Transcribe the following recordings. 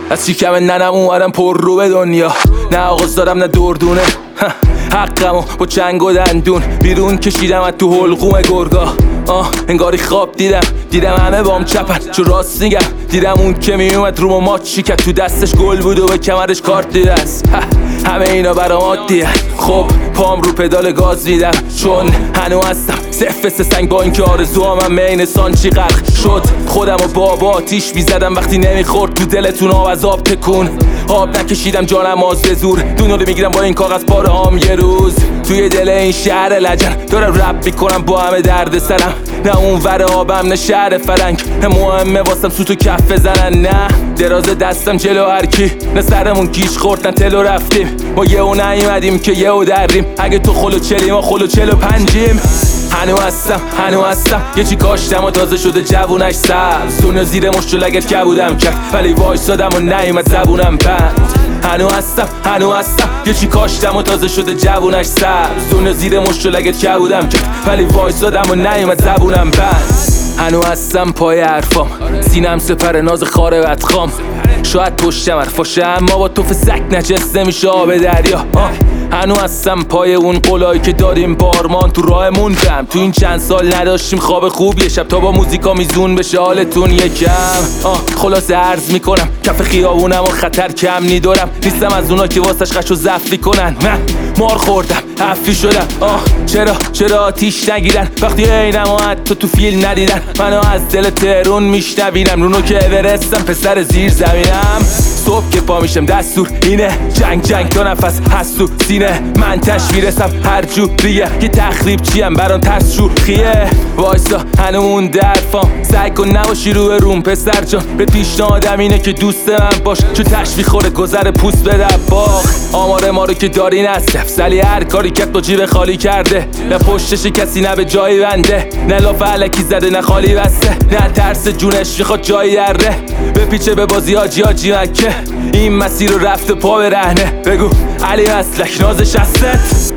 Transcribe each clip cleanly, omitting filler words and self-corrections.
از شکم ننم اومدم پر رو به دنیا. نه آغاز دارم نه دردونه، حقمو با چنگ و دندون بیرون کشیدم از تو حلقوم گرگا. انگاری خواب دیدم همه بام چپن، چون راست میگم دیدم اون که میومد رومو ماچ شکت، تو دستش گل بود و به کمرش کارت دیده است. همه اینا برام عادیه. خب پام رو پدال گاز میدم چون هنو هستم صفر سنگ، با اینکه آرزوامم مین سانچی غرق شد. خودم و بابا آتیش میزدم وقتی نمیخورد تو دلتون آب از آب تکون. آب نکشیدم جانم آز به زور، دونو رو میگیرم با این کاغذ پاره هام یه روز. توی دل این شهر لجن دارم رپ میکنم با همه درد سرم، نه اون ور آبم نه شهر فرنگ. مهمه واسم سوتو کف بزنن، نه دراز دستم جلو هرکی، نه سرمون کیش خورد نه تلو رفتیم. ما یه او نیومدیم که یه او دریم، اگه تو خلو چلی ما خلو 45یم. هنو هستم یه چی کاشتم و تازه شده جوونش سبز، دنیا زیر مشت و لگت کبودم کرد ولی وایسادم و نیومد زبونم بند. هنو هستم یه چی کاشتم و تازه شده جوونش سبز، دنیا زیر مشت و لگت کبودم کرد ولی وایسادم و نیومد زبونم بند. هنو هستم پای حرفام، سینم سپر ناز خاره بدخام. شاید پشتم حرفاشه اما با توف سک نجس نمیشه آب دریا. هنو هستم پای اون قولایی که داریم بارمان تو راهمون کم. تو این چند سال نداشتیم خواب خوب، یه شب تا با موزیکا میزون بشه حالتون یکم. خلاصه عرض میکنم کف خیابونم و خطر کم نیدارم، نیستم از اونا که واسش قش و زفی کنن. من مار خوردم عفی شدم. چرا آتیش نگیرن وقتی اینم و حتی تو فیلم ندیدن. منو از دل تهرون میشنوینم رونو که اورستم پسر زیر زمینم. صبح که پا میشم دستور اینه جنگ دو نفس هست تو سینه من تش میرسم هر جوریه که تخریب چیم بران ترس شوخیه. وایسا هنومون درفام سعی کن نباشی روی روم پسر جان، به پیشنهادم اینه که دوست من باش چون تش میخوره گذر پوست به دباغ. آمار ما رو که داری نصف سلی هر کاری که با جیب خالی کرده، نه پشتش کسی نه به جایی بنده، نه لاف علکی زده نه خالی بسته، نه ترس جونش میخواد جایی اره بپیچه به بازی حاجی مکه. این مسیر رو رفته پا به رهنه، بگو علی مسلک نازش هستت.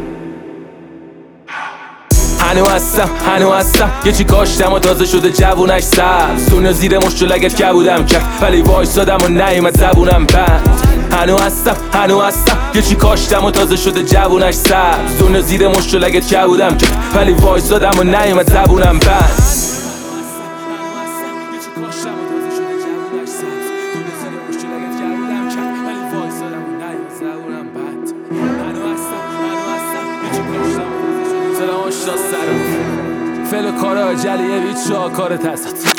هنو هستم یه چی کاشتم و تازه شده جوونش سبز، دنیا زیر مشت و لگت کبودم کرد ولی وایسادم و نیومد زبونم بند. هنو هستم یه چی کاشتم و تازه شده جوونش سبز، دنیا زیر مشت و لگت کبودم کرد ولی وایسادم و نیومد زبونم بند. فعل و کار جلیه ویچ شاکار تست